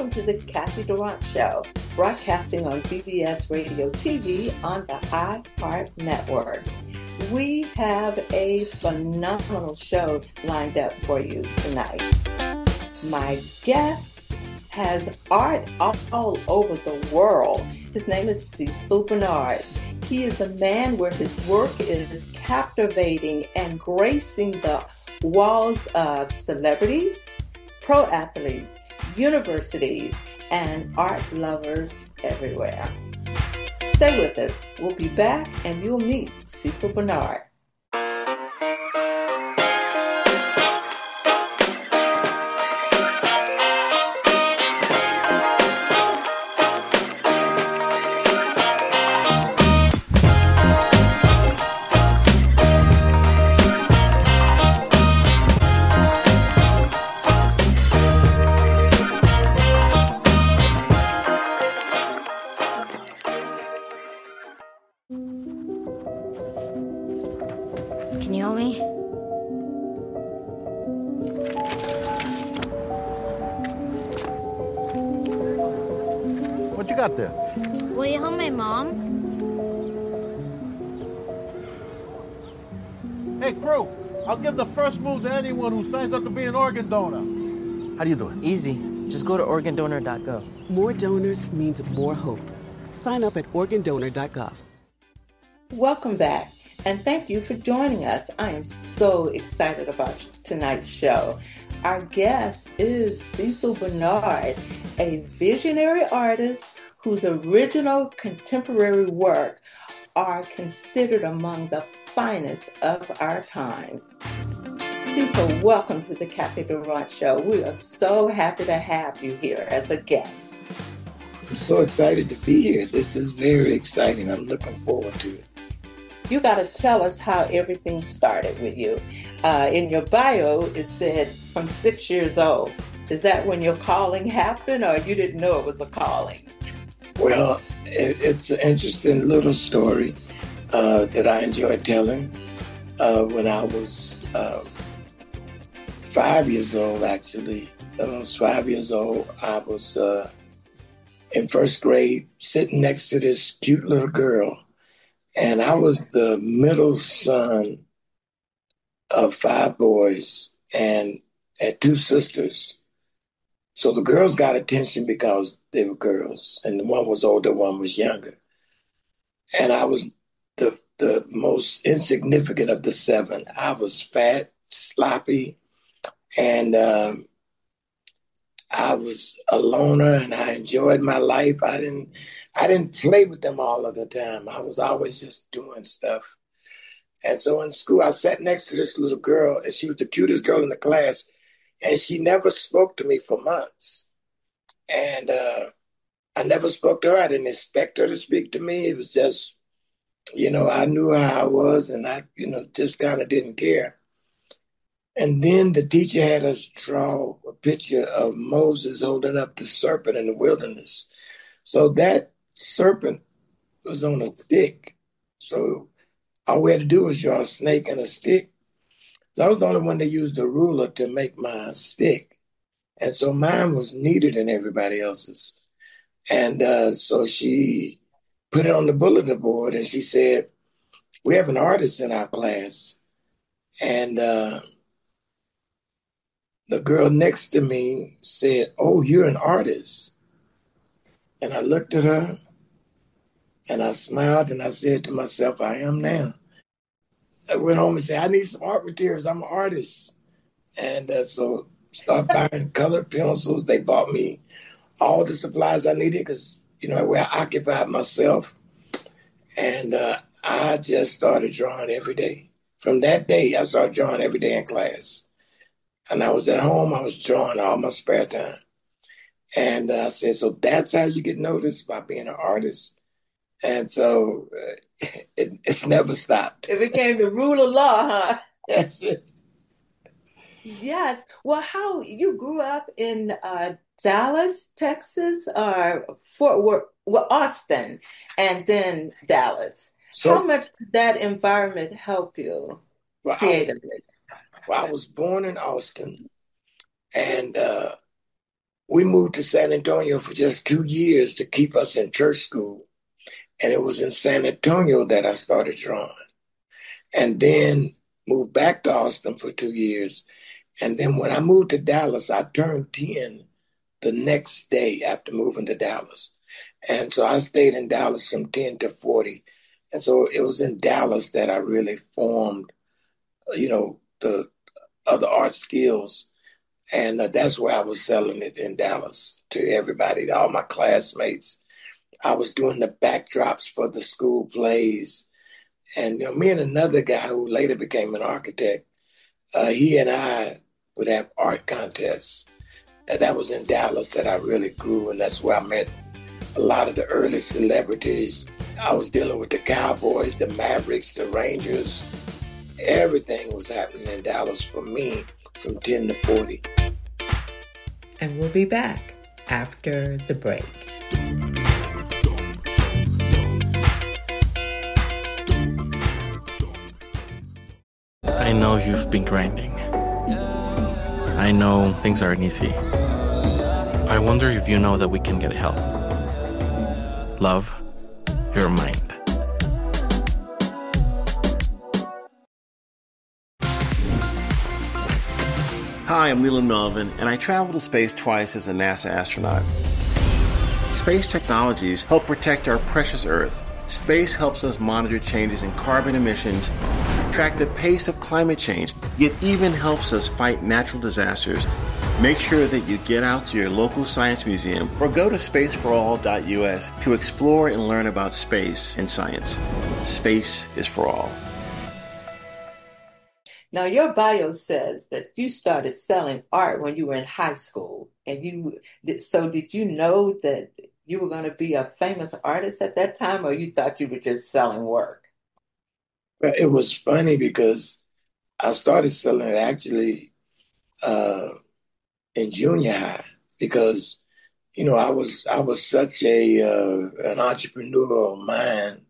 welcome to the Kathy Durant Show, broadcasting on BBS Radio TV on the iHeart Network. We have a phenomenal show lined up for you tonight. My guest has art all over the world. His name is Cecil Bernard. He is a man where his work is captivating and gracing the walls of celebrities, pro athletes, universities, and art lovers everywhere. Stay with us. We'll be back and you'll meet Cecil Bernard. Can you help me? What you got there? Will you help my mom? Hey, crew, I'll give the first move to anyone who signs up to be an organ donor. How do you do it? Easy. Just go to organdonor.gov. More donors means more hope. Sign up at organdonor.gov. Welcome back, and thank you for joining us. I am so excited about tonight's show. Our guest is Cecil Bernard, a visionary artist whose original contemporary work are considered among the finest of our time. Cecil, welcome to the Kathy Durant Show. We are so happy to have you here as a guest. I'm so excited to be here. This is very exciting. I'm looking forward to it. You got to tell us how everything started with you. In your bio, it said from 6 years old. Is that when your calling happened, or you didn't know it was a calling? Well, it's an interesting little story that I enjoy telling. When I was 5 years old, actually, when I was 5 years old, I was in first grade sitting next to this cute little girl. And I was the middle son of 5 boys and had 2 sisters. So the girls got attention because they were girls. And the one was older, one was younger. And I was the most insignificant of the 7. I was fat, sloppy, and I was a loner, and I enjoyed my life. I didn't play with them all of the time. I was always just doing stuff. And so in school, I sat next to this little girl, and she was the cutest girl in the class, and she never spoke to me for months. And I never spoke to her. I didn't expect her to speak to me. It was just, I knew how I was, and I, just kind of didn't care. And then the teacher had us draw a picture of Moses holding up the serpent in the wilderness. So that serpent was on a stick. So all we had to do was draw a snake and a stick. So I was the only one that used a ruler to make my stick. And so mine was neater than everybody else's. And so she put it on the bulletin board and she said, "We have an artist in our class." And the girl next to me said, "Oh, you're an artist." And I looked at her and I smiled and I said to myself, "I am now." I went home and said, "I need some art materials. I'm an artist." And so started buying colored pencils. They bought me all the supplies I needed because, where I occupied myself. And I just started drawing every day. From that day, I started drawing every day in class. And I was at home, I was drawing all my spare time. And I said, so that's how you get noticed, by being an artist. And so it's never stopped. It became the rule of law, huh? That's it. Yes. Well, how you grew up in Dallas, Texas, or Fort Worth, Austin, and then Dallas. So, how much did that environment help you creatively? I was born in Austin, and we moved to San Antonio for just 2 years to keep us in church school. And it was in San Antonio that I started drawing. And then moved back to Austin for 2 years. And then when I moved to Dallas, I turned 10 the next day after moving to Dallas. And so I stayed in Dallas from 10 to 40. And so it was in Dallas that I really formed, the other art skills. And that's where I was selling it in Dallas to everybody, to all my classmates. I was doing the backdrops for the school plays. And me and another guy who later became an architect, he and I would have art contests. And that was in Dallas that I really grew, and that's where I met a lot of the early celebrities. I was dealing with the Cowboys, the Mavericks, the Rangers. Everything was happening in Dallas for me from 10 to 40. And we'll be back after the break. I know you've been grinding. I know things aren't easy. I wonder if you know that we can get help. Love your mind. Hi, I'm Leland Melvin, and I traveled to space twice as a NASA astronaut. Space technologies help protect our precious Earth. Space helps us monitor changes in carbon emissions, track the pace of climate change, yet even helps us fight natural disasters. Make sure that you get out to your local science museum or go to spaceforall.us to explore and learn about space and science. Space is for all. Now, your bio says that you started selling art when you were in high school. And did you know that you were going to be a famous artist at that time, or you thought you were just selling work? Well, it was funny because I started selling it actually in junior high because, I was such an entrepreneurial mind.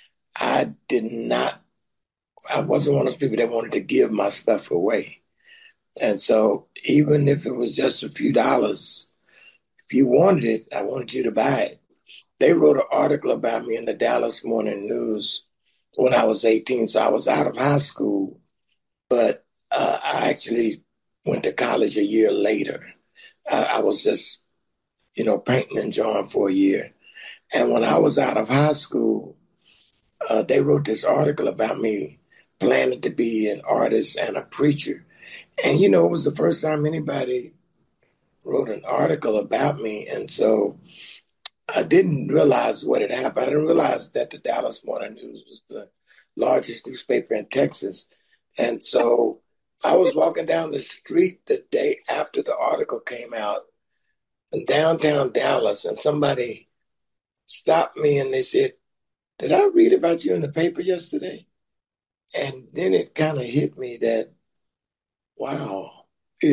I wasn't one of those people that wanted to give my stuff away. And so even if it was just a few dollars, if you wanted it, I wanted you to buy it. They wrote an article about me in the Dallas Morning News when I was 18. So I was out of high school, but I actually went to college a year later. I was just, painting and drawing for a year. And when I was out of high school, they wrote this article about me planning to be an artist and a preacher. And, it was the first time anybody wrote an article about me. And so I didn't realize what had happened. I didn't realize that the Dallas Morning News was the largest newspaper in Texas. And so I was walking down the street the day after the article came out in downtown Dallas, and somebody stopped me and they said, "Did I read about you in the paper yesterday?" And then it kind of hit me that, wow,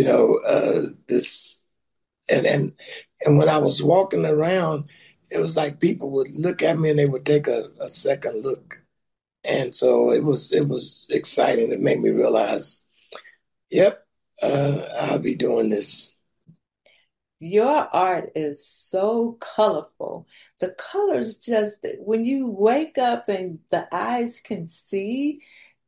this, and when I was walking around, it was like people would look at me and they would take a second look. And so it was exciting. It made me realize, yep, I'll be doing this. Your art is so colorful. The colors just, when you wake up and the eyes can see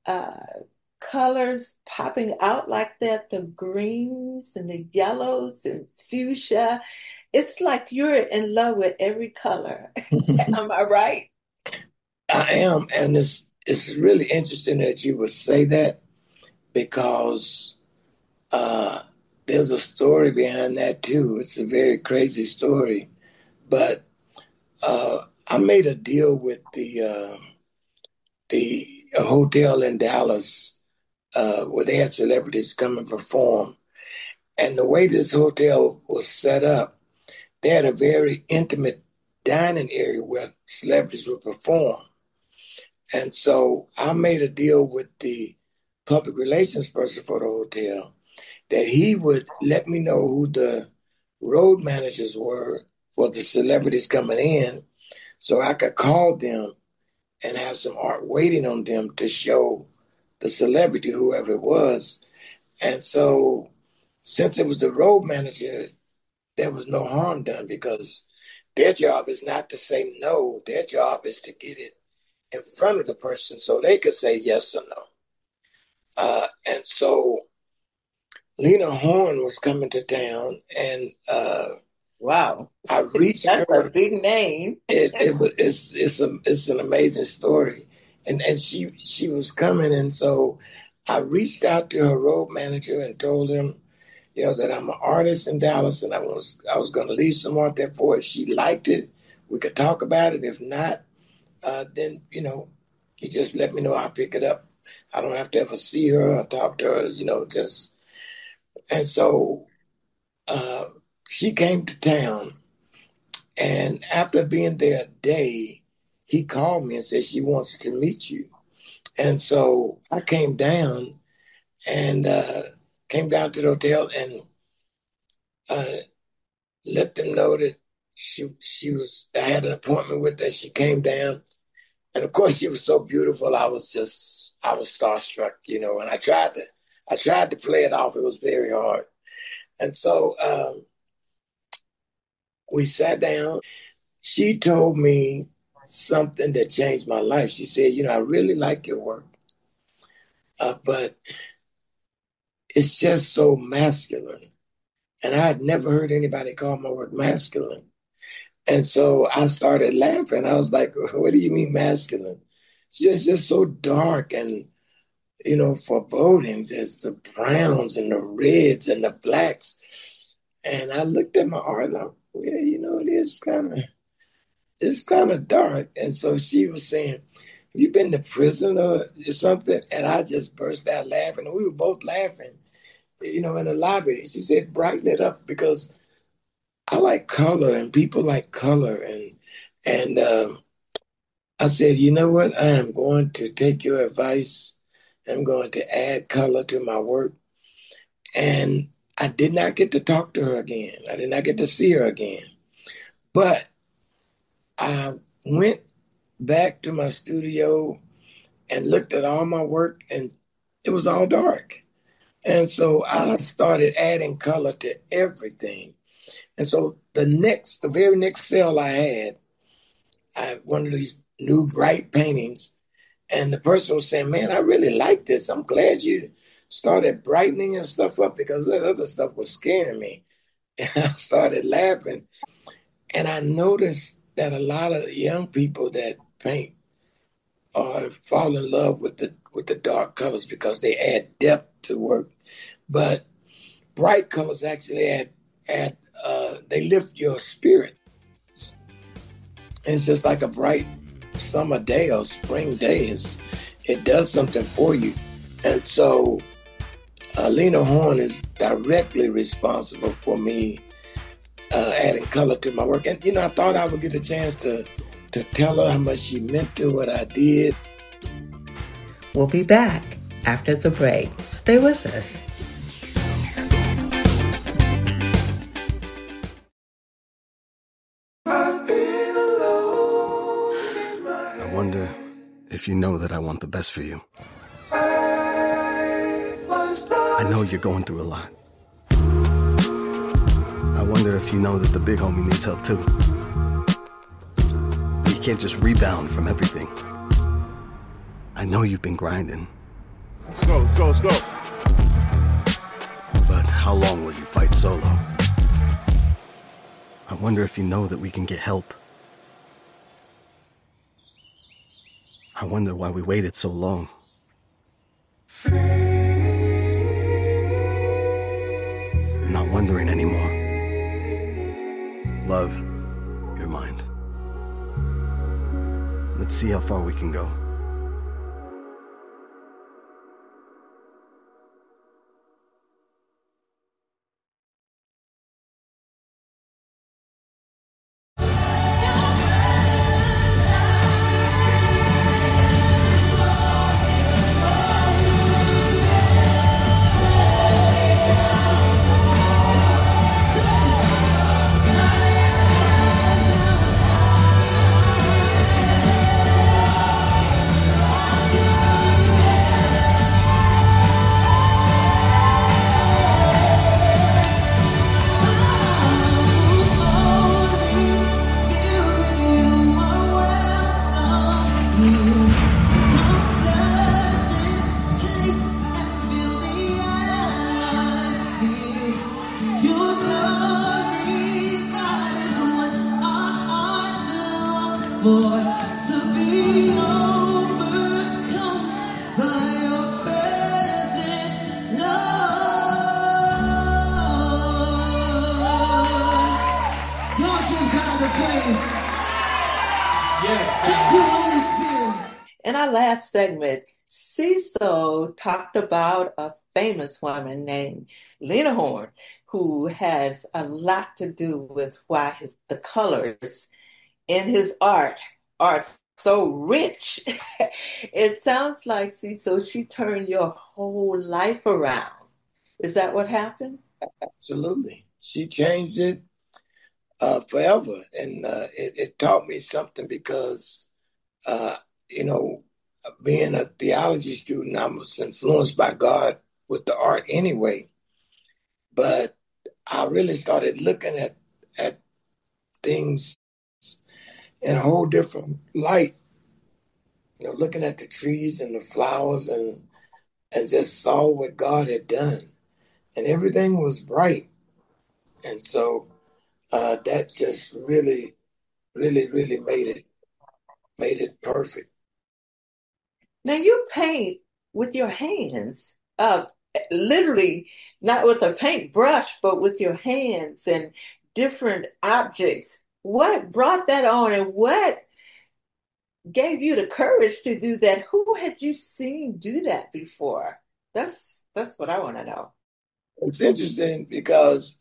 colors popping out like that, the greens and the yellows and fuchsia, it's like you're in love with every color. Am I right? I am. And it's really interesting that you would say that because there's a story behind that too. It's a very crazy story. But I made a deal with the hotel in Dallas where they had celebrities come and perform. And the way this hotel was set up, they had a very intimate dining area where celebrities would perform. And so I made a deal with the public relations person for the hotel that he would let me know who the road managers were for the celebrities coming in so I could call them and have some art waiting on them to show the celebrity, whoever it was. And so since it was the road manager there was no harm done, because their job is not to say no. Their job is to get it in front of the person so they could say yes or no. And so Lena Horne was coming to town, and wow, I reached that's her. a big name. It's an amazing story, and she was coming, and so I reached out to her road manager and told him, that I'm an artist in Dallas, and I was going to leave some art there for her. If she liked it, we could talk about it. If not, then you just let me know. I'll pick it up. I don't have to ever see her or talk to her. Just. And so she came to town, and after being there a day, he called me and said she wants to meet you. And so I came down to the hotel and let them know that I had an appointment with her. She came down, and of course she was so beautiful. I was starstruck, and I tried to play it off. It was very hard. And so we sat down. She told me something that changed my life. She said, I really like your work, but it's just so masculine. And I had never heard anybody call my work masculine. And so I started laughing. I was like, what do you mean masculine? It's just so dark and, forebodings. There's the browns and the reds and the blacks. And I looked at my art and I, it's kind of dark. And so she was saying, have you been to prison or something? And I just burst out laughing. And we were both laughing, in the lobby. She said, brighten it up, because I like color and people like color. And I said, you know what? I am going to take your advice. I'm going to add color to my work. And I did not get to talk to her again. I did not get to see her again. But I went back to my studio and looked at all my work, and it was all dark. And so I started adding color to everything. And so the very next sale I had one of these new bright paintings, and the person was saying, man, I really like this. I'm glad you started brightening and stuff up, because that other stuff was scaring me. And I started laughing. And I noticed that a lot of young people that paint fall in love with the dark colors, because they add depth to work. But bright colors actually they lift your spirit. And it's just like a bright summer day or spring day. It does something for you. And so Lena Horne is directly responsible for me adding color to my work. And, I thought I would get a chance to tell her how much she meant to what I did. We'll be back after the break. Stay with us. I wonder if you know that I want the best for you. I know you're going through a lot. I wonder if you know that the big homie needs help too. He can't just rebound from everything. I know you've been grinding. Let's go. But how long will you fight solo? I wonder if you know that we can get help. I wonder why we waited so long. I'm not wondering anymore. Love, your mind. Let's see how far we can go. In our last segment, Cecil talked about a famous woman named Lena Horne, who has a lot to do with why the colors in his art are so rich. It sounds like, Cecil, she turned your whole life around. Is that what happened? Absolutely. She changed it forever. And it taught me something because, you know, being a theology student, I was influenced by God with the art anyway. But I really started looking at things in a whole different light. You know, looking at the trees and the flowers and just saw what God had done. And everything was bright. And so that just really, really, really made it perfect. Now you paint with your hands, literally not with a paintbrush, but with your hands and different objects. What brought that on, and what gave you the courage to do that? Who had you seen do that before? That's what I want to know. It's interesting because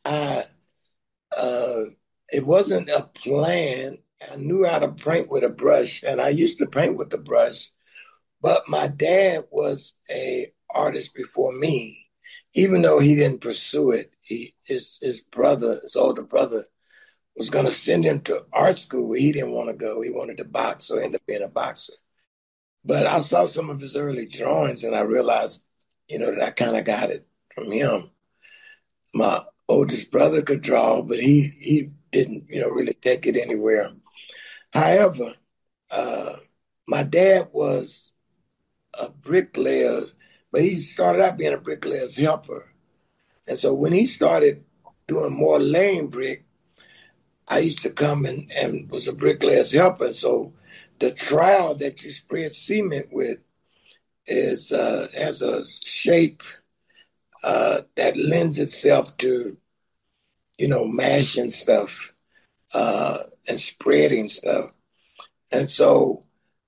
it wasn't a plan. I knew how to paint with a brush, and I used to paint with the brush. But my dad was an artist before me, even though he didn't pursue it. His older brother, was going to send him to art school. He didn't want to go. He wanted to box, so he ended up being a boxer. But I saw some of his early drawings, and I realized, you know, that I kind of got it from him. My oldest brother could draw, but he didn't, you know, really take it anywhere. However, my dad was a bricklayer, but he started out being a bricklayer's helper. And so when he started doing more laying brick, I used to come and was a bricklayer's helper. So the trowel that you spread cement with has a shape that lends itself to, you know, mashing stuff and spreading stuff. And so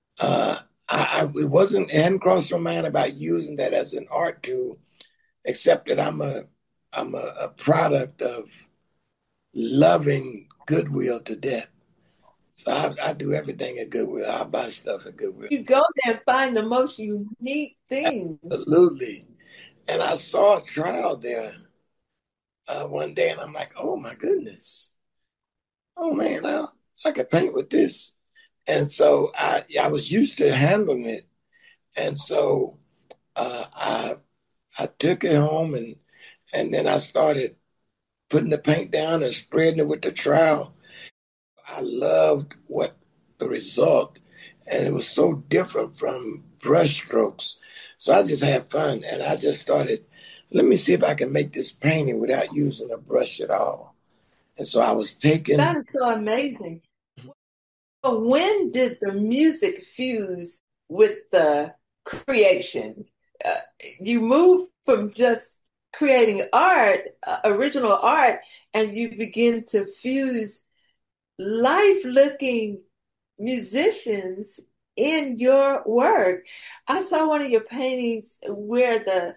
it hadn't crossed my mind about using that as an art tool, except that I'm a product of loving Goodwill to death. So I do everything at Goodwill. I buy stuff at Goodwill. You go there and find the most unique things. Absolutely. And I saw a trowel there one day, and I'm like, oh my goodness. Oh man, I could paint with this. And so I was used to handling it. And so I took it home and then I started putting the paint down and spreading it with the trowel. I loved the result, and it was so different from brush strokes. So I just had fun, and I just started, let me see if I can make this painting without using a brush at all. And so I was taking... That is so amazing. When did the music fuse with the creation? You moved from just creating art, original art, and you begin to fuse life-looking musicians in your work. I saw one of your paintings where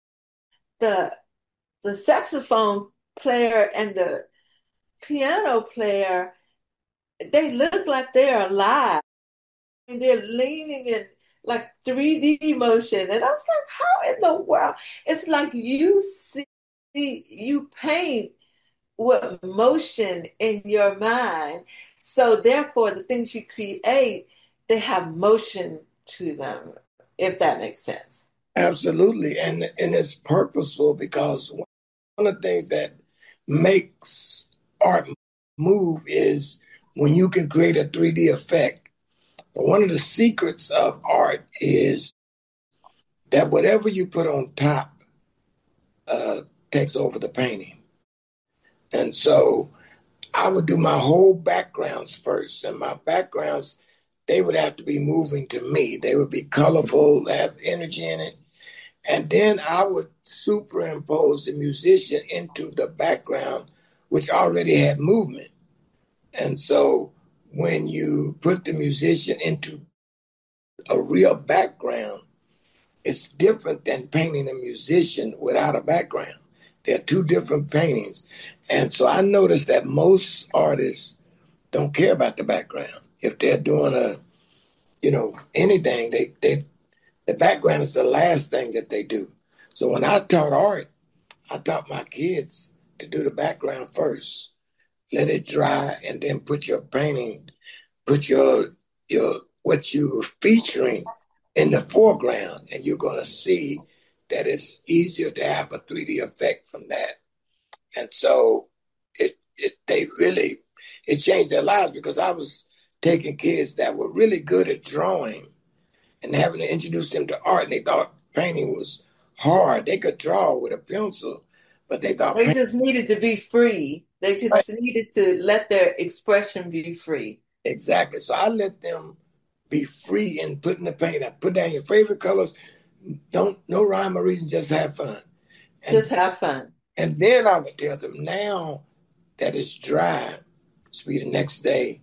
the saxophone player and the piano player, they look like they're alive. And they're leaning in like 3D motion. And I was like, how in the world? It's like you paint with motion in your mind. So therefore, the things you create, they have motion to them, if that makes sense. Absolutely. And it's purposeful, because one of the things that makes art move is when you can create a 3D effect. But one of the secrets of art is that whatever you put on top takes over the painting. And so I would do my whole backgrounds first. And my backgrounds, they would have to be moving to me. They would be colorful, have energy in it. And then I would superimpose the musician into the background, which already had movement. And so when you put the musician into a real background, it's different than painting a musician without a background. They're two different paintings. And so I noticed that most artists don't care about the background. If they're doing anything, the background is the last thing that they do. So when I taught art, I taught my kids to do the background first. Let it dry and then put your painting, put your what you're featuring in the foreground, and you're going to see that it's easier to have a 3D effect from that. And so it changed their lives, because I was taking kids that were really good at drawing and having to introduce them to art, and they thought painting was hard. They could draw with a pencil, but they thought they just needed to be free. They just needed to let their expression be free. Exactly. So I let them be free in putting the paint up. Put down your favorite colors. No rhyme or reason, just have fun. Just have fun. And then I would tell them, now that it's dry, it's be the next day,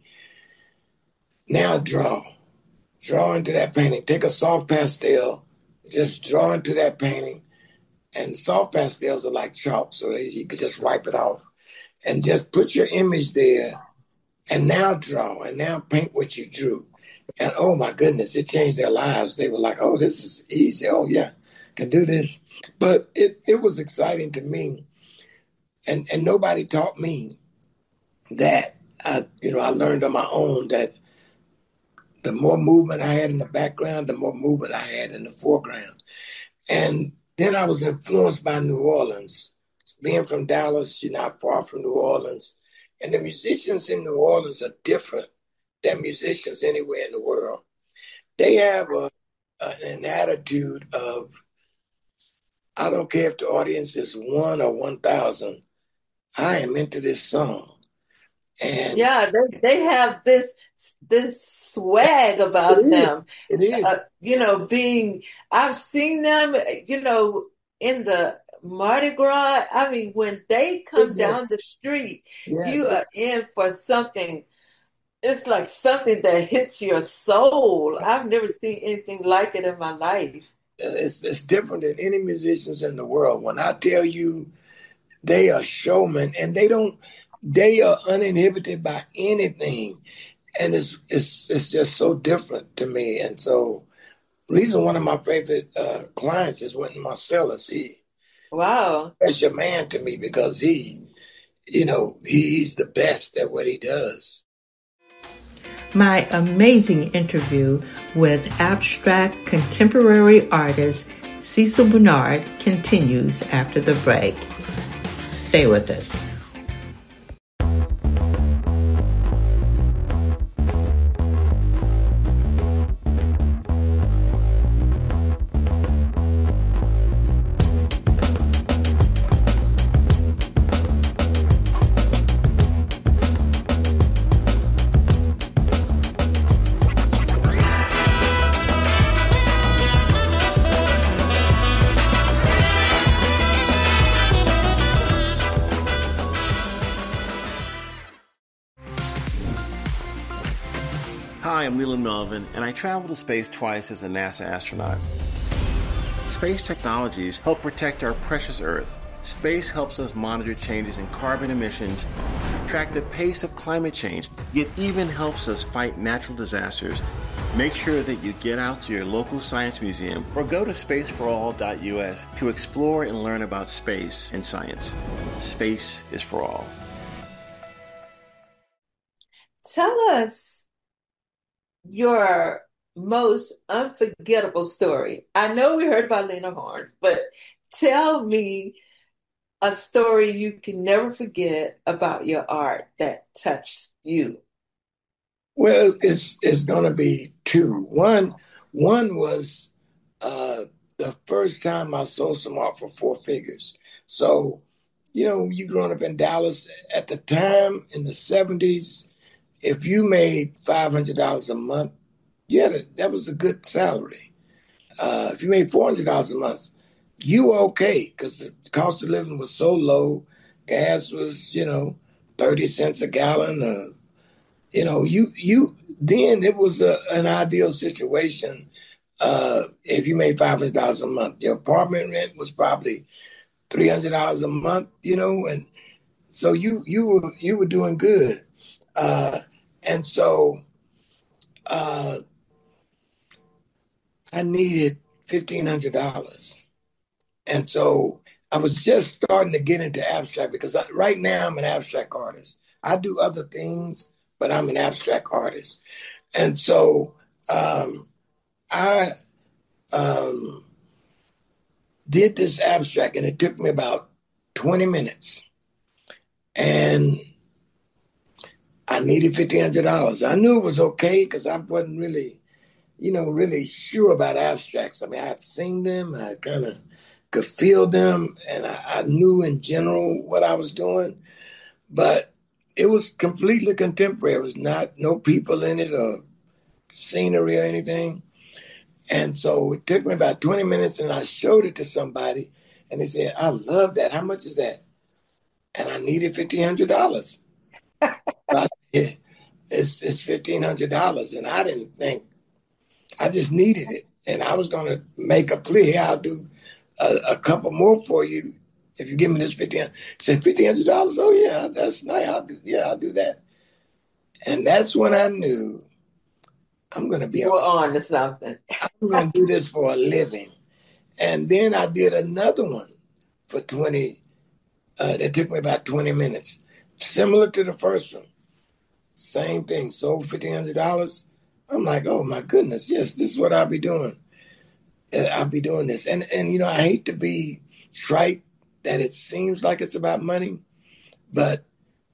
now draw. Draw into that painting. Take a soft pastel, just draw into that painting. And soft pastels are like chalk, so you could just wipe it off. And just put your image there, and now draw, and now paint what you drew. And oh my goodness, it changed their lives. They were like, oh, this is easy. Oh yeah, can do this. But it was exciting to me. And nobody taught me that. I learned on my own that the more movement I had in the background, the more movement I had in the foreground. And then I was influenced by New Orleans. Being from Dallas, you're not far from New Orleans. And the musicians in New Orleans are different than musicians anywhere in the world. They have an attitude of, I don't care if the audience is 1 or 1,000, I am into this song. And yeah, they have this swag about them. It is. I've seen them, in the Mardi Gras. I mean, when they come down the street, you are in for something. It's like something that hits your soul. I've never seen anything like it in my life. It's different than any musicians in the world. When I tell you they are showmen, and they are uninhibited by anything. And it's just so different to me. And so reason one of my favorite clients is Wynton Marsalis. Wow. That's your man to me, because he's the best at what he does. My amazing interview with abstract contemporary artist Cecil Bernard continues after the break. Stay with us. Hi, I'm Leland Melvin, and I traveled to space twice as a NASA astronaut. Space technologies help protect our precious Earth. Space helps us monitor changes in carbon emissions, track the pace of climate change. It even helps us fight natural disasters. Make sure that you get out to your local science museum or go to spaceforall.us to explore and learn about space and science. Space is for all. Tell us your most unforgettable story. I know we heard about Lena Horne, but tell me a story you can never forget about your art that touched you. Well, it's going to be two. One was the first time I sold some art for 4 figures. So, you growing up in Dallas at the time in the 70s, if you made $500 a month, that was a good salary. If you made $400 a month, you were okay, because the cost of living was so low. Gas was, 30 cents a gallon. Then it was an ideal situation if you made $500 a month. Your apartment rent was probably $300 a month, and so you were doing good. And so I needed $1,500. And so I was just starting to get into abstract because right now I'm an abstract artist. I do other things, but I'm an abstract artist. And so I did this abstract, and it took me about 20 minutes. And I needed $1,500. I knew it was okay because I wasn't really, really sure about abstracts. I mean, I had seen them, I kind of could feel them, and I knew in general what I was doing. But it was completely contemporary. It was no people in it or scenery or anything. And so it took me about 20 minutes, and I showed it to somebody, and they said, I love that. How much is that? And I needed $1,500. I said, it's $1,500. And I didn't think, I just needed it. And I was going to make a plea. I'll do a couple more for you if you give me this $1,500. I said, $1,500? Oh, yeah, that's nice. I'll do that. And that's when I knew I'm going to be on to something. I'm going to do this for a living. And then I did another one for 20. That took me about 20 minutes. Similar to the first one. Same thing. Sold $1,500. I'm like, oh my goodness, yes, this is what I'll be doing. I'll be doing this. And I hate to be trite that it seems like it's about money, but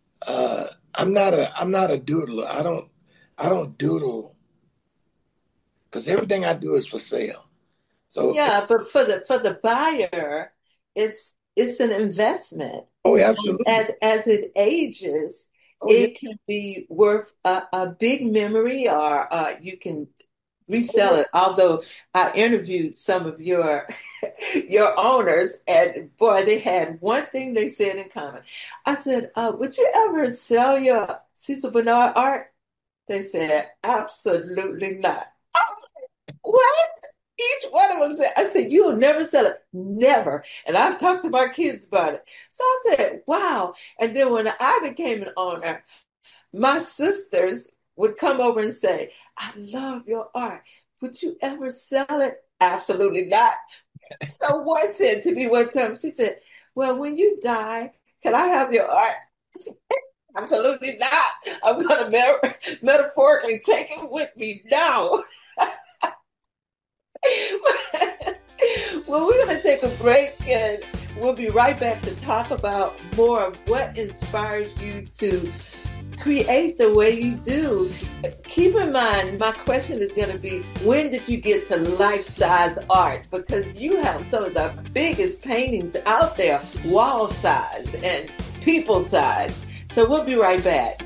I'm not a doodler. I don't doodle because everything I do is for sale. So yeah, but for the buyer, it's an investment. Oh, absolutely. As it ages, it can be worth a big memory, or you can resell it. Although I interviewed some of your owners, and boy, they had one thing they said in common. I said, would you ever sell your Cecil Bernard art? They said, absolutely not. I was like, what? Each one of them said, I said, you'll never sell it. Never. And I've talked to my kids about it. So I said, wow. And then when I became an owner, my sisters would come over and say, I love your art. Would you ever sell it? Absolutely not. So one said to me one time, she said, well, when you die, can I have your art? Absolutely not. I'm going to metaphorically take it with me now. Well, we're going to take a break, and we'll be right back to talk about more of what inspires you to create the way you do. Keep in mind, my question is going to be, when did you get to life-size art? Because you have some of the biggest paintings out there, wall size and people size. So we'll be right back.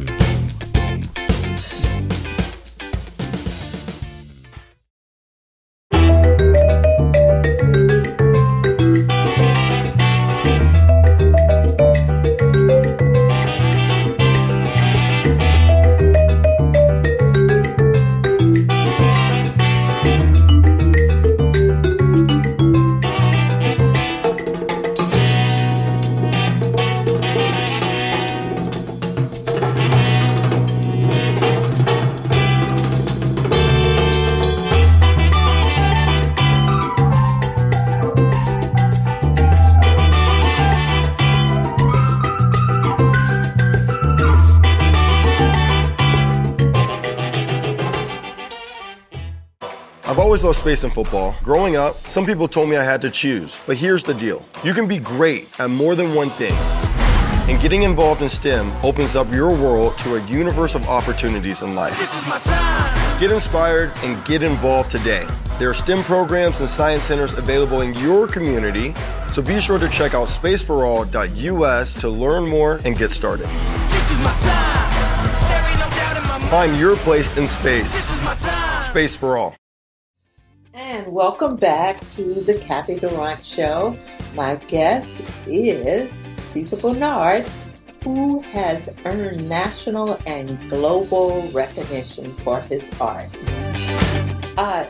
I've always loved space and football. Growing up, some people told me I had to choose. But here's the deal. You can be great at more than one thing. And getting involved in STEM opens up your world to a universe of opportunities in life. This is my time. Get inspired and get involved today. There are STEM programs and science centers available in your community, so be sure to check out spaceforall.us to learn more and get started. This is my time. There ain't no doubt in my mind. Find your place in space. This is my time. Space for All. And welcome back to the Kathy Durant Show. My guest is Cecil Bernard, who has earned national and global recognition for his art.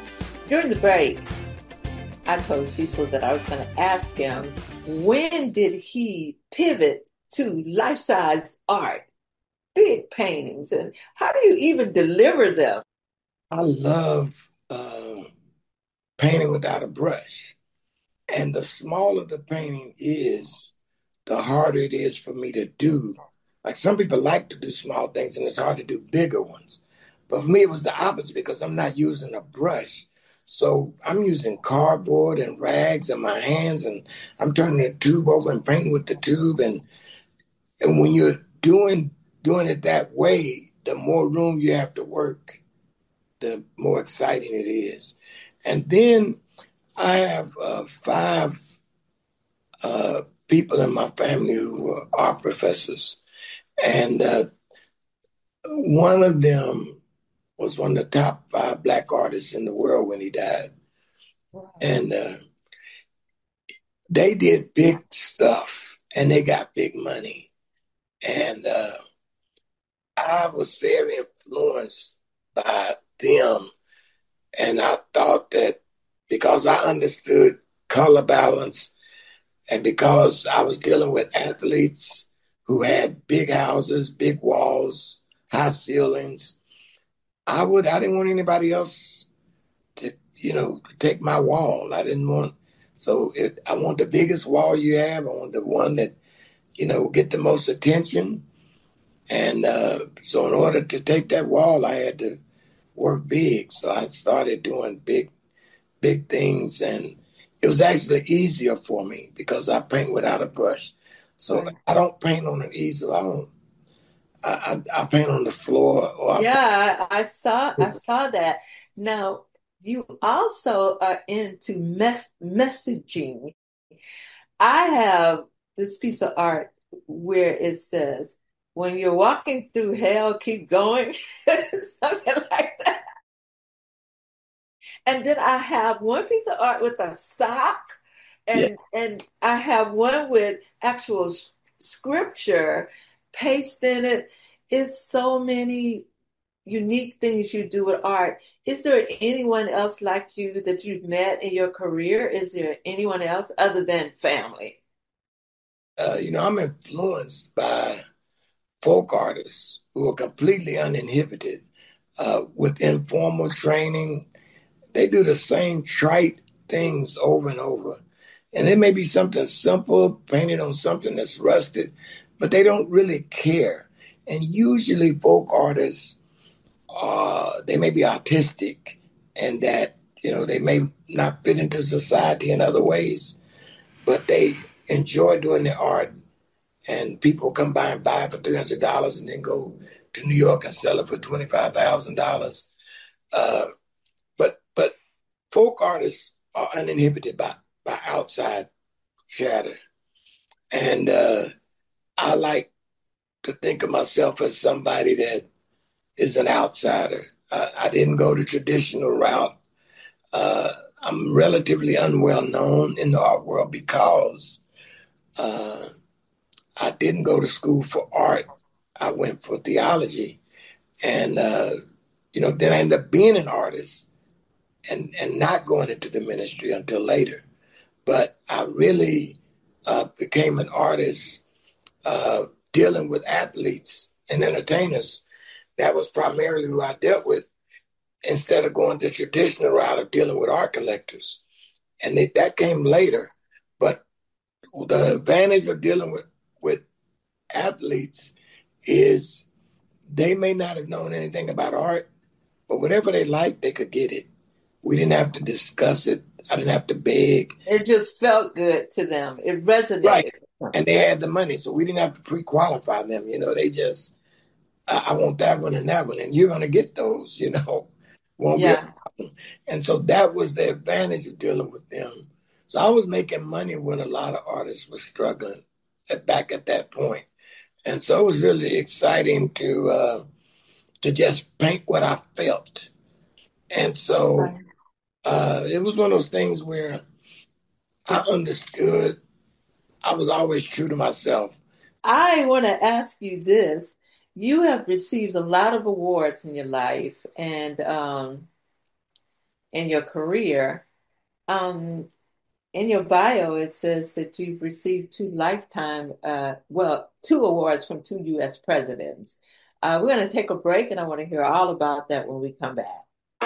During the break, I told Cecil that I was going to ask him, when did he pivot to life-size art, big paintings, and how do you even deliver them? I love painting without a brush. And the smaller the painting is, the harder it is for me to do. Like some people like to do small things and it's hard to do bigger ones. But for me, it was the opposite because I'm not using a brush. So I'm using cardboard and rags in my hands and I'm turning the tube over and painting with the tube. And when you're doing it that way, the more room you have to work, the more exciting it is. And then I have 5 people in my family who are art professors. And one of them was one of the top 5 Black artists in the world when he died. Wow. And they did big stuff and they got big money. And I was very influenced by them. And I thought that because I understood color balance and because I was dealing with athletes who had big houses, big walls, high ceilings, I didn't want anybody else to, take my wall. I didn't want, I want the biggest wall you have. I want the one that, get the most attention. And so in order to take that wall, I had to work big. So I started doing big things, and it was actually easier for me because I paint without a brush. So I don't paint on an easel. I paint on the floor. I saw that. Now, you also are into messaging. I have this piece of art where it says, "When you're walking through hell, keep going," something like that. And then I have one piece of art with a sock, and I have one with actual scripture pasted in it. It's so many unique things you do with art. Is there anyone else like you that you've met in your career? Is there anyone else other than family? I'm influenced by folk artists who are completely uninhibited with informal training. They do the same trite things over and over. And it may be something simple, painted on something that's rusted, but they don't really care. And usually folk artists, they may be artistic and that, they may not fit into society in other ways, but they enjoy doing their art. And people come by and buy it for $300 and then go to New York and sell it for $25,000. But folk artists are uninhibited by outside chatter. And I like to think of myself as somebody that is an outsider. I didn't go the traditional route. I'm relatively unwell known in the art world because I didn't go to school for art. I went for theology. And, then I ended up being an artist and not going into the ministry until later. But I really became an artist dealing with athletes and entertainers. That was primarily who I dealt with instead of going the traditional route of dealing with art collectors. And that came later. But the advantage of dealing with athletes is they may not have known anything about art, but whatever they liked, they could get it. We didn't have to discuss it. I didn't have to beg. It just felt good to them. It resonated. Right. And they had the money, so we didn't have to pre-qualify them. They just, I want that one and that one, and you're going to get those, Won't be a problem. And so that was the advantage of dealing with them. So I was making money when a lot of artists were struggling back at that point. And so it was really exciting to just paint what I felt. And so it was one of those things where I understood. I was always true to myself. I want to ask you this. You have received a lot of awards in your life, and in your career. In your bio, it says that you've received two awards from two U.S. presidents. We're going to take a break, and I want to hear all about that when we come back.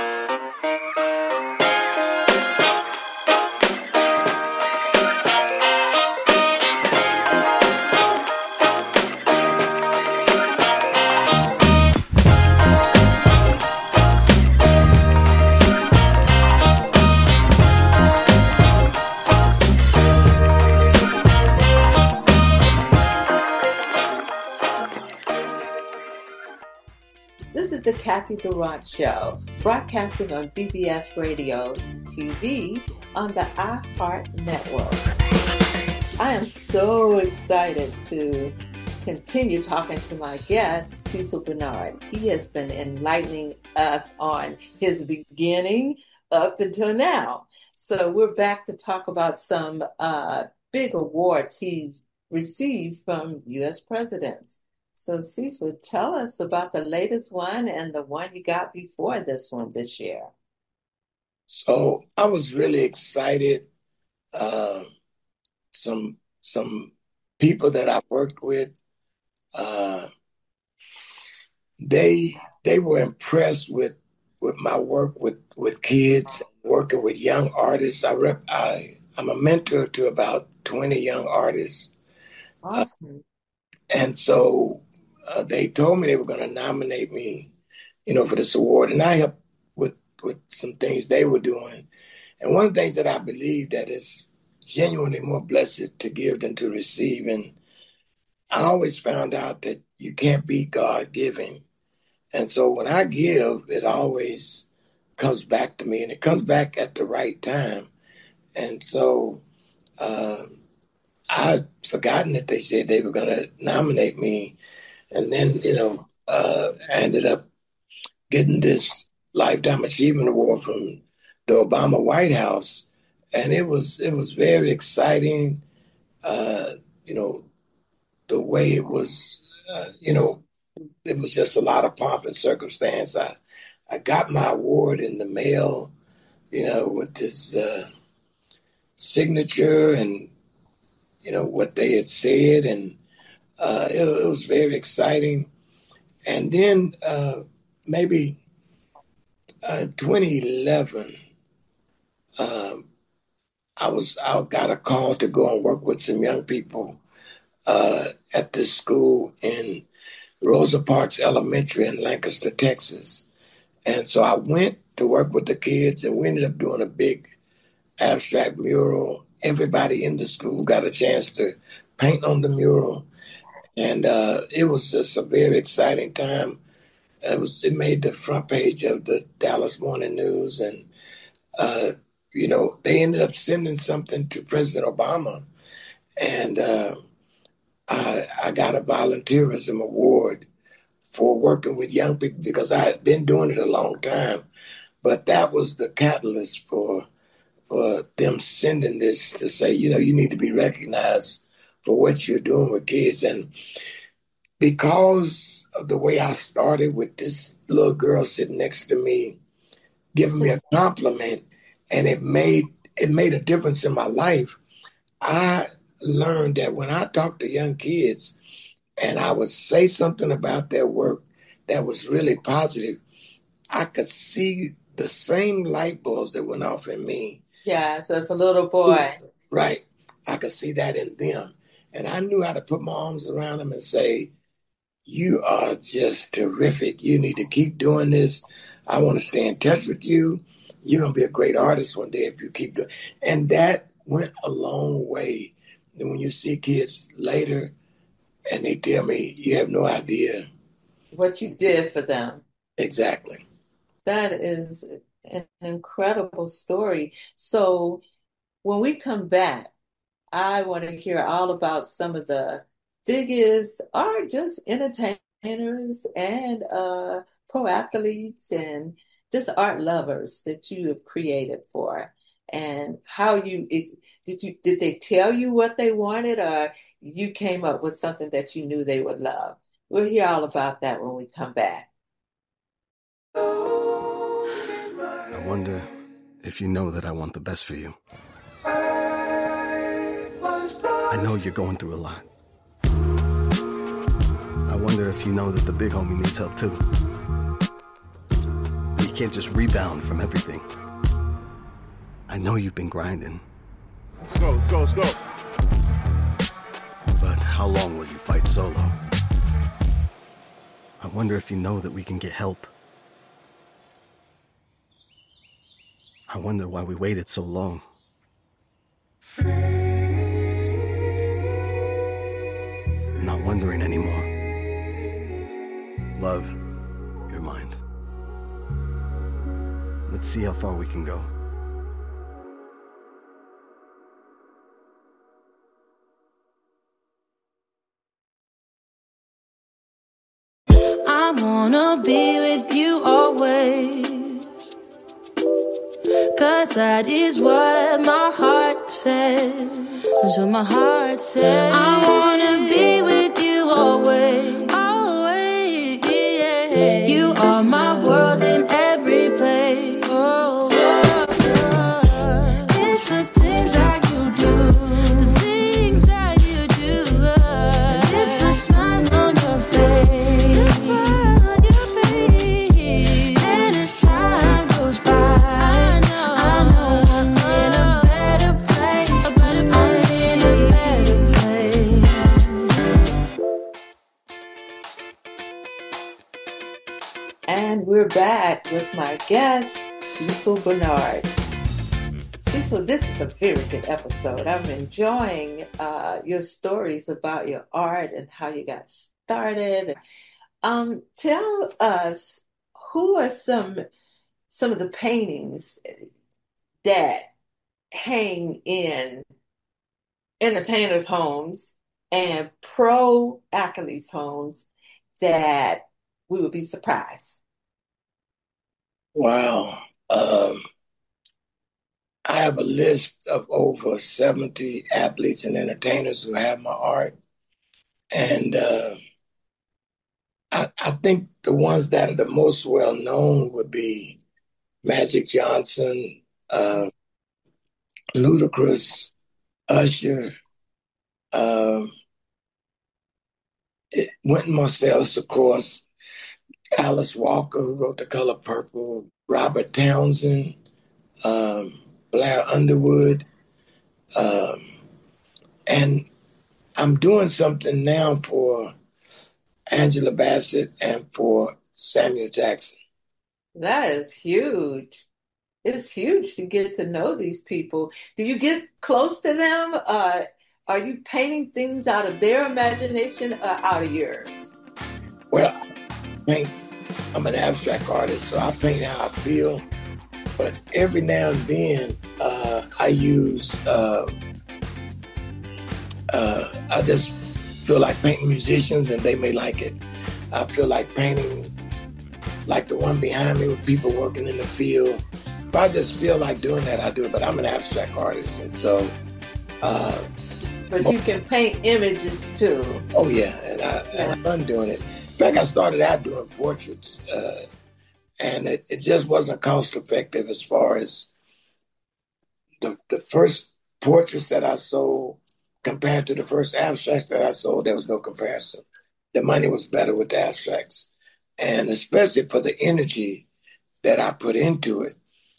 This is the Kathy Durant Show, broadcasting on BBS Radio TV on the iHeart Network. I am so excited to continue talking to my guest, Cecil Bernard. He has been enlightening us on his beginning up until now. So we're back to talk about some big awards he's received from U.S. presidents. So, Cecil, tell us about the latest one and the one you got before this one this year. So I was really excited. Some people that I worked with, they were impressed with my work with kids, working with young artists. I'm a mentor to about 20 young artists. Awesome. And so they told me they were going to nominate me, for this award. And I helped with some things they were doing. And one of the things that I believe that is genuinely more blessed to give than to receive. And I always found out that you can't be God-giving. And so when I give, it always comes back to me, and it comes back at the right time. And so I'd forgotten that they said they were going to nominate me. And then, I ended up getting this Lifetime Achievement Award from the Obama White House. And it was very exciting, the way it was, it was just a lot of pomp and circumstance. I got my award in the mail, with his signature and, what they had said. And it was very exciting. And then maybe 2011, I got a call to go and work with some young people at this school in Rosa Parks Elementary in Lancaster, Texas. And so I went to work with the kids, and we ended up doing a big abstract mural. Everybody in the school got a chance to paint on the mural. And it was just a very exciting time. It made the front page of the Dallas Morning News. And, they ended up sending something to President Obama. And I got a volunteerism award for working with young people because I had been doing it a long time. But that was the catalyst for them sending this to say, you need to be recognized for what you're doing with kids. And because of the way I started with this little girl sitting next to me, giving me a compliment, and it made a difference in my life, I learned that when I talk to young kids and I would say something about their work that was really positive, I could see the same light bulbs that went off in me. Yeah, so it's a little boy. Right. I could see that in them. And I knew how to put my arms around them and say, you are just terrific. You need to keep doing this. I want to stay in touch with you. You're going to be a great artist one day if you keep doing it. And that went a long way. And when you see kids later and they tell me, you have no idea what you did for them. Exactly. That is an incredible story. So when we come back, I want to hear all about some of the biggest or just entertainers and pro athletes and just art lovers that you have created for, and how did they tell you what they wanted, or you came up with something that you knew they would love? We'll hear all about that when we come back. I wonder if you know that I want the best for you. I know you're going through a lot. I wonder if you know that the big homie needs help too. He can't just rebound from everything. I know you've been grinding. Let's go, let's go, let's go. But how long will you fight solo? I wonder if you know that we can get help. I wonder why we waited so long. I'm not wondering anymore. Love, your mind. Let's see how far we can go. I wanna be with you always, 'cause that is what my heart says. That's what my heart says. I wanna be with you always, always, yeah. You are my world in every place. Oh, it's the things that you do, the things that you do. It's the smile on your face, the smile on your face. And as time goes by, I know I'm in a better place. I'm in a better place. And we're back with my guest, Cecil Bernard. Cecil, this is a very good episode. I'm enjoying your stories about your art and how you got started. Tell us, who are some of the paintings that hang in entertainers' homes and pro athletes' homes that we would be surprised? Wow. I have a list of over 70 athletes and entertainers who have my art. And I think the ones that are the most well known would be Magic Johnson, Ludacris, Usher, Wynton Marsalis, of course, Alice Walker, who wrote The Color Purple, Robert Townsend, Blair Underwood. And I'm doing something now for Angela Bassett and for Samuel Jackson. That is huge. It's huge to get to know these people. Do you get close to them? Are you painting things out of their imagination or out of yours? Well, I'm an abstract artist, so I paint how I feel. But every now and then, I use, I just feel like painting musicians and they may like it. I feel like painting like the one behind me with people working in the field. If I just feel like doing that, I do it. But I'm an abstract artist, and so... But you can paint images too. Oh yeah, and I'm done doing it. In fact, I started out doing portraits, and it just wasn't cost effective as far as the first portraits that I sold compared to the first abstracts that I sold. There was no comparison. The money was better with the abstracts, and especially for the energy that I put into it.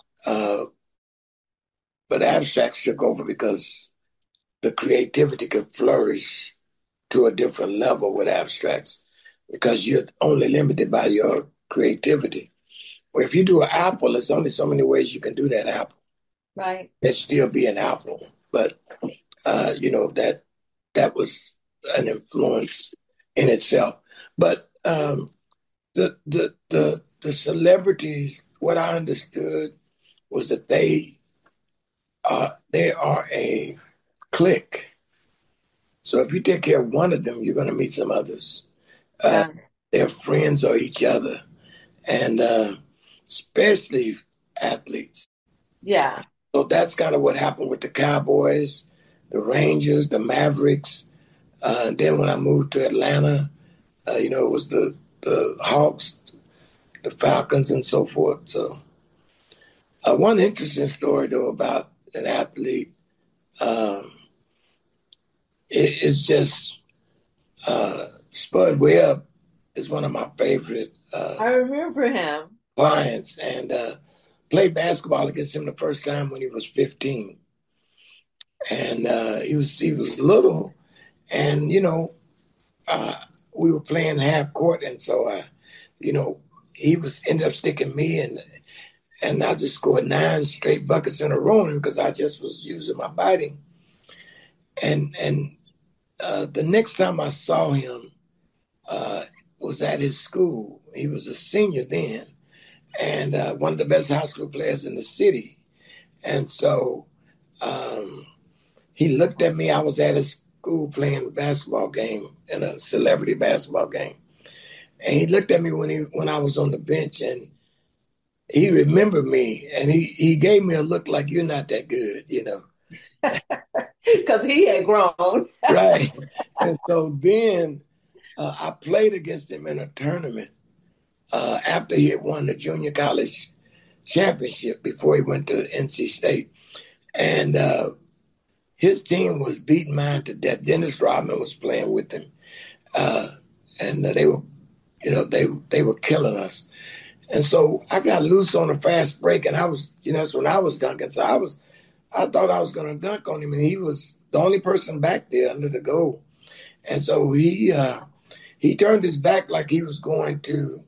But abstracts took over because the creativity could flourish to a different level with abstracts because you're only limited by your creativity. Where if you do an apple, there's only so many ways you can do that apple. Right. It'd still be an apple. But, that was an influence in itself. But the celebrities, what I understood was that they are a clique. So if you take care of one of them, you're going to meet some others. They're friends of each other, and especially athletes. Yeah. So that's kind of what happened with the Cowboys, the Rangers, the Mavericks. And then when I moved to Atlanta, it was the Hawks, the Falcons, and so forth. So One interesting story, though, about an athlete is just Spud Webb is one of my favorite I remember him. clients, and played basketball against him the first time when he was 15. And he was little, and we were playing half court, and so he ended up sticking me, and I just scored 9 straight buckets in a row because I just was using my biting. And the next time I saw him was at his school. He was a senior then, and one of the best high school players in the city. And so he looked at me. I was at his school playing a basketball game, in a celebrity basketball game. And he looked at me when I was on the bench, and he remembered me, and he gave me a look like, you're not that good, Because he had grown. Right. And so then I played against him in a tournament after he had won the junior college championship before he went to NC State. And his team was beating mine to death. Dennis Rodman was playing with him. And they were, they were killing us. And so I got loose on a fast break, and I was, that's when I was dunking. So I thought I was going to dunk on him, and he was the only person back there under the goal. And so he turned his back like he was going to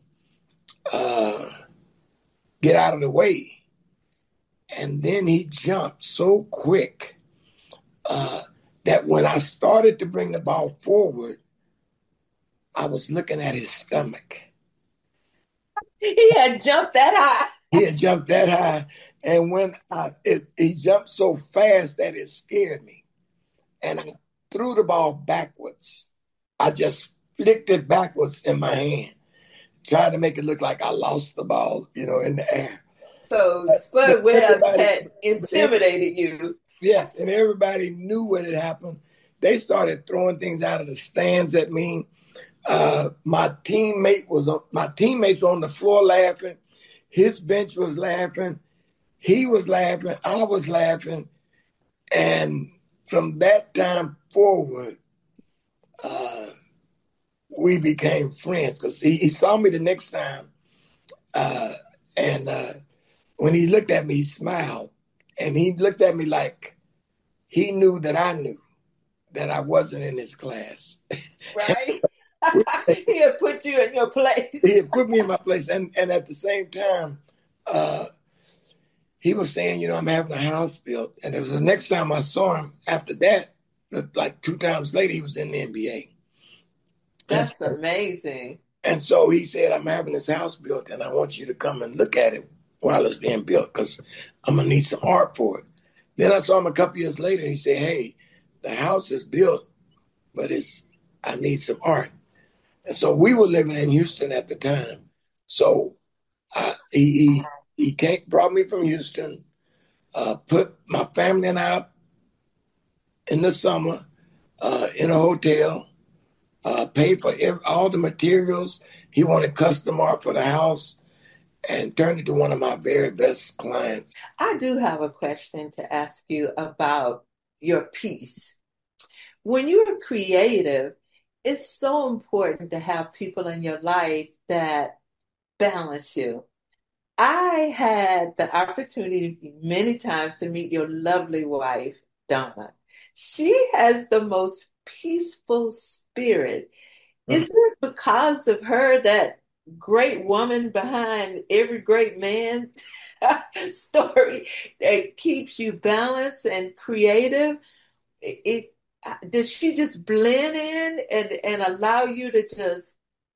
get out of the way. And then he jumped so quick that when I started to bring the ball forward, I was looking at his stomach. He had jumped that high. He had jumped that high. And when he jumped so fast that it scared me. And I threw the ball backwards. I just flicked it backwards in my hand. Tried to make it look like I lost the ball, in the air. So Spud Webb had intimidated you. Yes, and everybody knew what had happened. They started throwing things out of the stands at me. My teammates were on the floor laughing. His bench was laughing. He was laughing. I was laughing. And from that time forward, we became friends because he saw me the next time. And when he looked at me, he smiled. And he looked at me like he knew that I knew that I wasn't in his class. Right? He had put you in your place. He had put me in my place. And at the same time, he was saying, I'm having a house built. And it was the next time I saw him after that, like 2 times later, he was in the NBA. That's amazing. And so he said, I'm having this house built, and I want you to come and look at it while it's being built because I'm going to need some art for it. Then I saw him a couple years later. He said, hey, the house is built, but I need some art. And so we were living in Houston at the time. So he brought me from Houston, put my family and I up in the summer in a hotel, paid for all the materials. He wanted custom art for the house and turned into one of my very best clients. I do have a question to ask you about your piece. When you're creative, it's so important to have people in your life that balance you. I had the opportunity many times to meet your lovely wife, Donna. She has the most peaceful spirit. Is it because of her, that great woman behind every great man story, that keeps you balanced and creative? Does she just blend in and allow you to just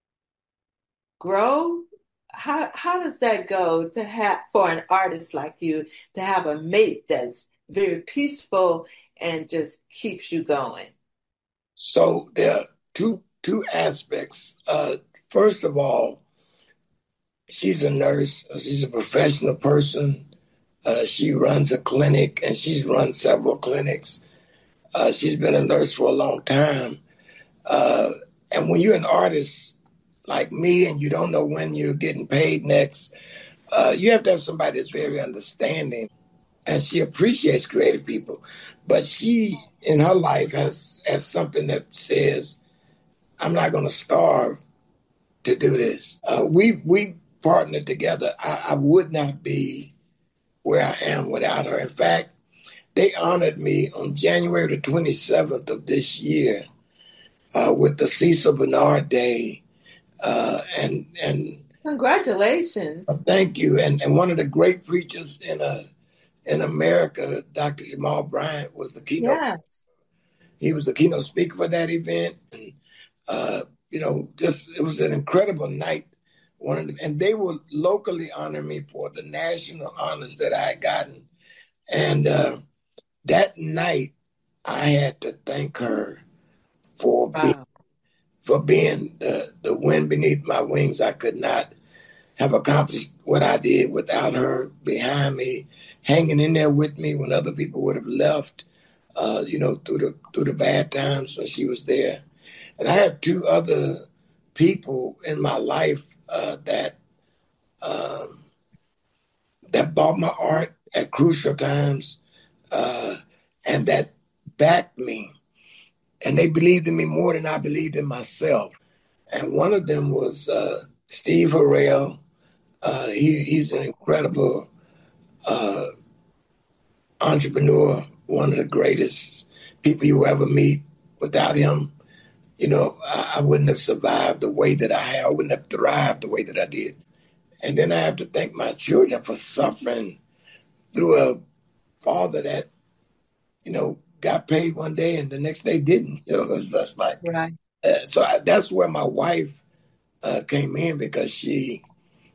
grow? How does that go to have, for an artist like you, to have a mate that's very peaceful and just keeps you going? So there are two aspects. First of all, she's a nurse. She's a professional person. She runs a clinic, and she's run several clinics. She's been a nurse for a long time. And when you're an artist like me and you don't know when you're getting paid next, you have to have somebody that's very understanding, and she appreciates creative people. But she, in her life, has something that says, I'm not going to starve to do this. We partnered together. I would not be where I am without her. In fact, they honored me on January the 27th of this year with the Cecil Bernard Day. And congratulations. Thank you. And one of the great preachers in America, Dr. Jamal Bryant, was the keynote. Yes. He was the keynote speaker for that event. And, it was an incredible night. And they will locally honor me for the national honors that I had gotten. And that night, I had to thank her for being the wind beneath my wings. I could not have accomplished what I did without her behind me, hanging in there with me when other people would have left, through the bad times when she was there. And I have two other people in my life that bought my art at crucial times and that backed me. And they believed in me more than I believed in myself. And one of them was Steve Harrell. He's an incredible entrepreneur, one of the greatest people you will ever meet. Without him, I wouldn't have survived the way that I have. I wouldn't have thrived the way that I did. And then I have to thank my children for suffering through a father that, got paid one day and the next day didn't. It was just like, right. That's where my wife came in, because she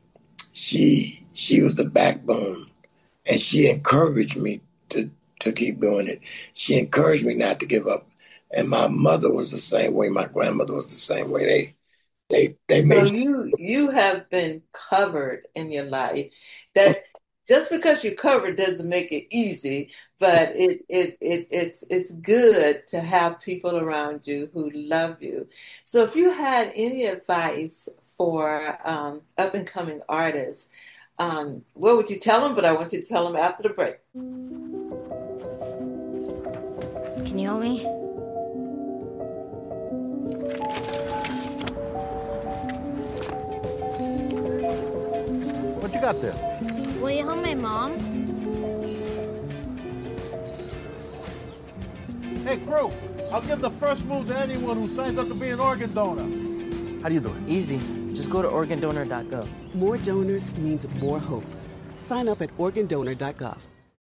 was the backbone, and she encouraged me to keep doing it. She encouraged me not to give up. And my mother was the same way. My grandmother was the same way. They made. So you have been covered in your life. That just because you're covered doesn't make it easy, but it's good to have people around you who love you. So if you had any advice for up and coming artists, what would you tell them? But I want you to tell them after the break. Can you help me? What you got there? Will you help my mom? Hey, crew, I'll give the first move to anyone who signs up to be an organ donor. How do you do it? Easy. Just go to organdonor.gov. More donors means more hope. Sign up at organdonor.gov.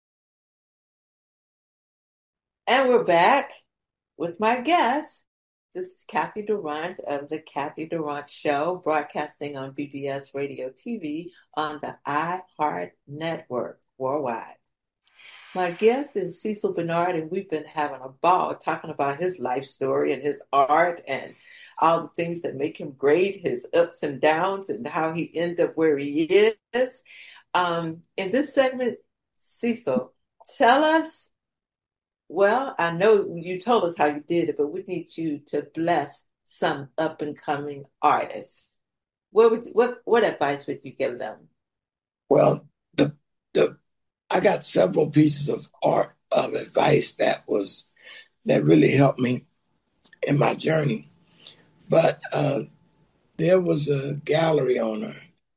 And we're back with my guest. This is Kathy Durant of The Kathy Durant Show, broadcasting on BBS Radio TV on the iHeart Network worldwide. My guest is Cecil Bernard, and we've been having a ball talking about his life story and his art and all the things that make him great, his ups and downs, and how he ended up where he is. In this segment, Cecil, tell us. Well, I know you told us how you did it, but we need you to bless some up-and-coming artists. What advice would you give them? Well, I got several pieces of advice that really helped me in my journey. But there was a gallery owner,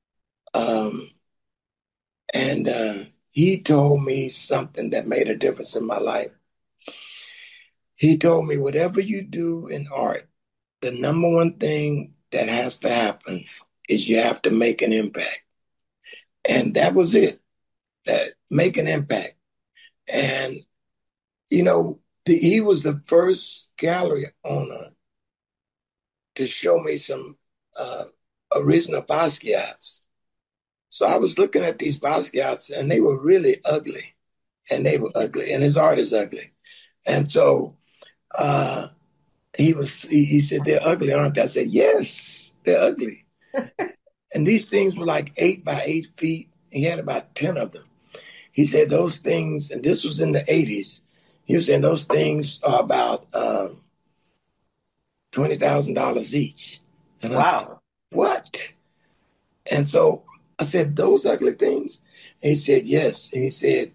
and he told me something that made a difference in my life. He told me, whatever you do in art, the number one thing that has to happen is you have to make an impact. And that was it, that make an impact. And, he was the first gallery owner to show me some original Basquiat's. So I was looking at these Basquiat's, and they were really ugly. And and his art is ugly. And so he said, they're ugly, aren't they? I said, yes, they're ugly. And these things were like 8 by 8 feet. He had about 10 of them. He said those things, and this was in the 80s, he was saying those things are about $20,000 each. And wow. What? And so I said, those ugly things? And he said, yes. And he said,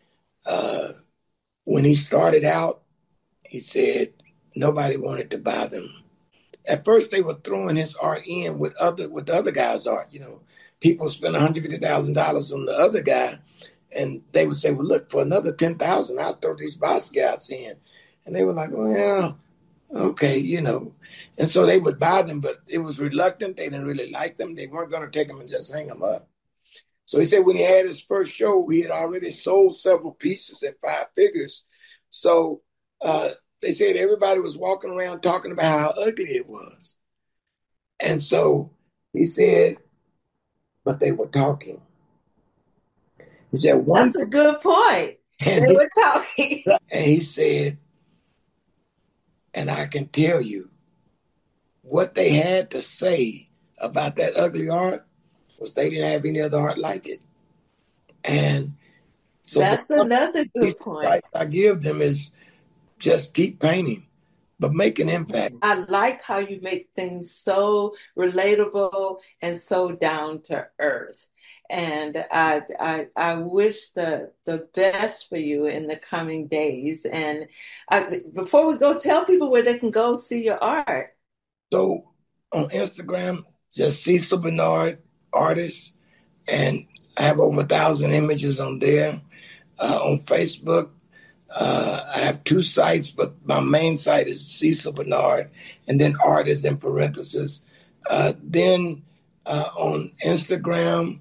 when he started out, he said, nobody wanted to buy them. At first, they were throwing his art in with the other guy's art. You know, people spend $150,000 on the other guy, and they would say, well, look, for another $10,000, I'll throw these Basquiat's in. And they were like, well, okay, you know. And so they would buy them, but it was reluctant. They didn't really like them. They weren't going to take them and just hang them up. So he said when he had his first show, he had already sold several pieces in 5 figures. So they said everybody was walking around talking about how ugly it was. And so he said, but they were talking. He said, That's a good point. They were talking. And he said, and I can tell you, what they had to say about that ugly art was they didn't have any other art like it. And so that's another good point. I give them is just keep painting, but make an impact. I like how you make things so relatable and so down to earth. And I wish the best for you in the coming days. And before we go, tell people where they can go see your art. So on Instagram, just Cecil Bernard Artist, and I have over 1,000 images on there. On Facebook, I have 2 sites, but my main site is Cecil Bernard, and then Artist in parentheses. Then on Instagram,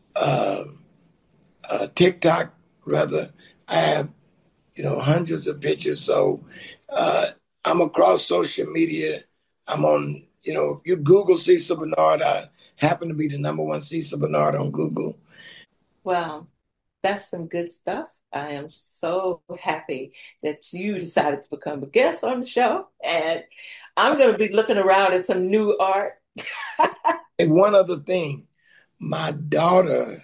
TikTok, rather, I have, hundreds of pictures. So I'm across social media. I'm on, if you Google Cecil Bernard, I happen to be the #1 Cecil Bernard on Google. Well, that's some good stuff. I am so happy that you decided to become a guest on the show. And I'm going to be looking around at some new art. And one other thing, my daughter,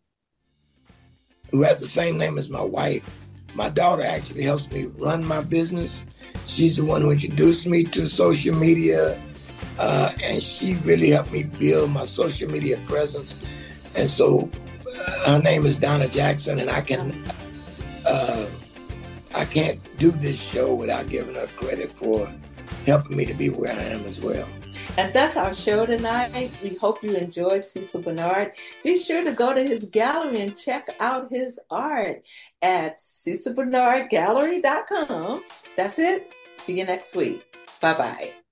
who has the same name as my wife, my daughter actually helps me run my business. She's the one who introduced me to social media, and she really helped me build my social media presence. And so her name is Donna Jackson, and I can't do this show without giving her credit for helping me to be where I am as well. And that's our show tonight. We hope you enjoyed Cecil Bernard. Be sure to go to his gallery and check out his art at CecilBernardGallery.com. That's it. See you next week. Bye-bye.